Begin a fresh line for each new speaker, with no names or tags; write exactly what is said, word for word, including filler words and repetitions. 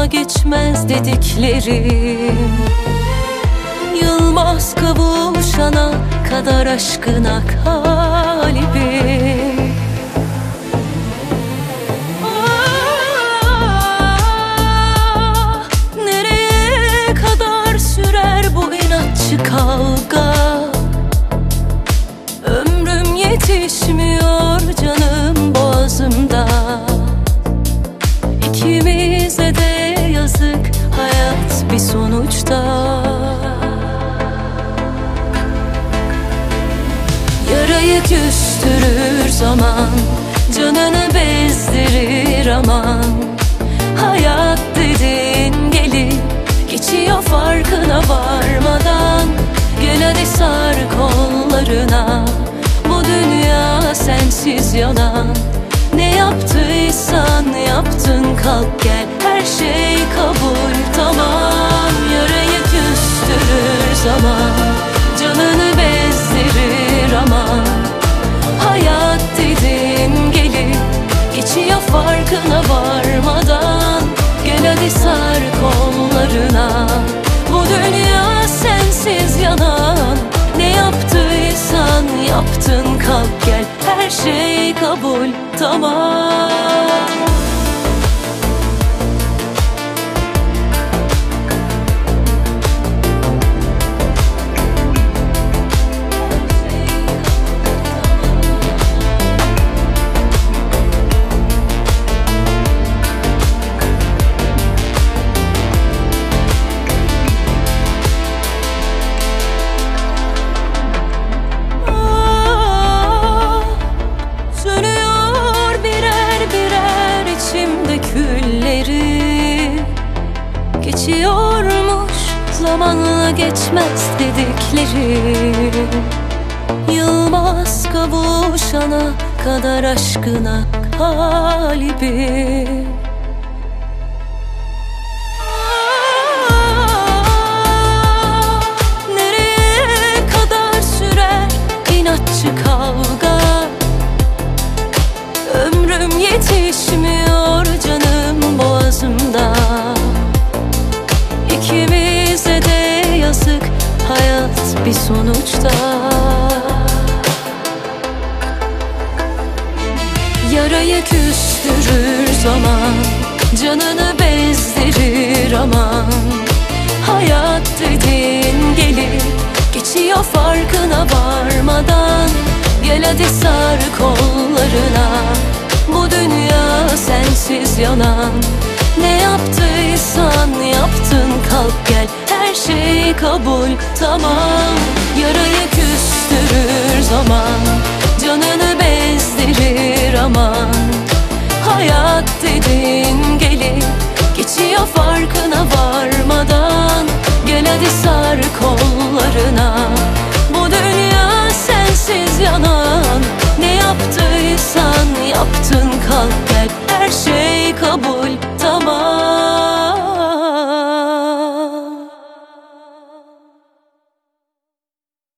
geçmez dediklerim. Yılmaz kavuşana kadar aşkına kalbim. Ah, nereye kadar sürer bu inatçı kavga? Ömrüm yetişmiyor canım boğazımda. İkimize de yazık hayat bir sonuçta. Yarayı küstürür zaman, canını bezdirir aman. Hayat dedin gelip geçiyor farkına varmadan. Gel hadi sar kollarına, bu dünya sensiz yalan. Ne yaptıysan yaptın, kalk gel, her şey kabul tamam. Yarayı küstürür zaman, canını bezdirir aman. Hayat dedin gelip geçiyor farkına varmadan. Gel hadi sar kollarına, bu dünya sensiz yalan. Ne yaptıysan yaptın, kalk gel, her şey kabul tamam. Geçiyormuş zamanla geçmez dediklerim. Yılmaz kavuşana kadar aşkına kalbim. Ah, nereye kadar sürer inatçı kavga? Ömrüm yetişmiyor canım boğazımda. İkimize de yazık hayat bir sonuçta. Yarayı küstürür zaman, canını bezdirir aman. Hayat dedin gelip geçiyor farkına varmadan. Gel hadi sar kollarına, bu dünya sensiz yalan. Ne yaptıysan yaptın, kalk gel, her şey kabul tamam. Yarayı küstürür zaman, canını bezdirir aman. Hayat dedin gelip geçiyor farkına varmadan. Gel hadi sar kollarına,